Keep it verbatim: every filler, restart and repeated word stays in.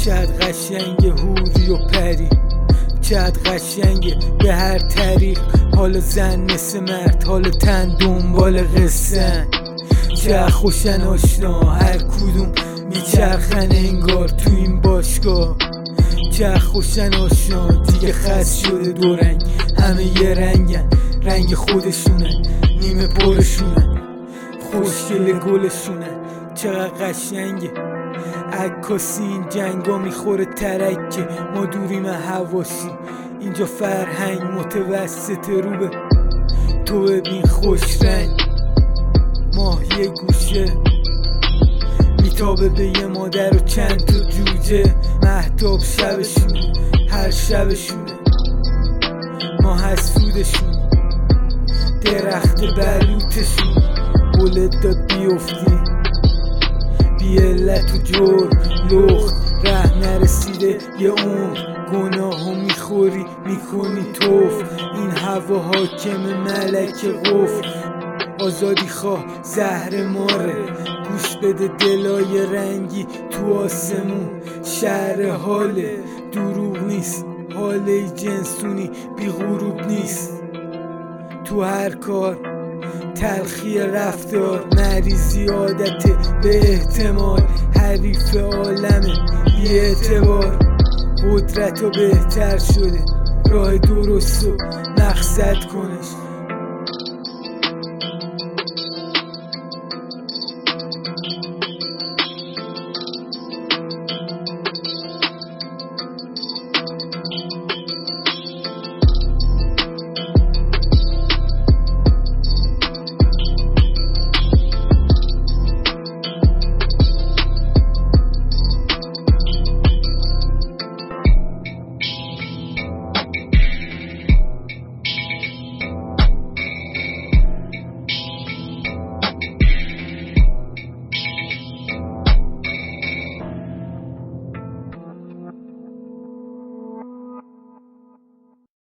چقدر قشنگه حوری و پری، چقدر قشنگه به هر طریق. حالا زن مثل مرد، حالا تن دنبال قصه‌ن. چقدر خوشن آشنا، هر کدوم میچرخن انگار تو این باشگاه. چقدر خوشن آشنا، دیگه خست شده دو رنگ، همه یه رنگن، رنگ خودشونن، نیمه پرشونن، خوشگل گلشونن. چقدر قشنگه عکاسی این جنگا میخوره ترکه. ما دوریم حواسی، اینجا فرهنگ متوسط روبه. تو ببین خوش رنگ، ماه یه گوشه میتابه به یه مادر و چند تا جوجه. مهتاب شبشونه، هر شبشونه، ما حسودشون، درخت بلوتشون. قولت داد بیفتی بی علت و جور لخت، ره نرسیده یه عمر، گناهو میخوری میکنی توف. این هوا حاکم ملک قفل، آزادی خواه زهر ماره. گوش بده دلای رنگی تو آسمون، شهر حاله دروغ نیست، حاله جنسونی بی غروب نیست. تو هر کار تلخی رفتار، مریضی عادته به احتمال، حریف عالمه بی اعتبار. قدرت و بهتر شده، راه درست و مقصد کنش،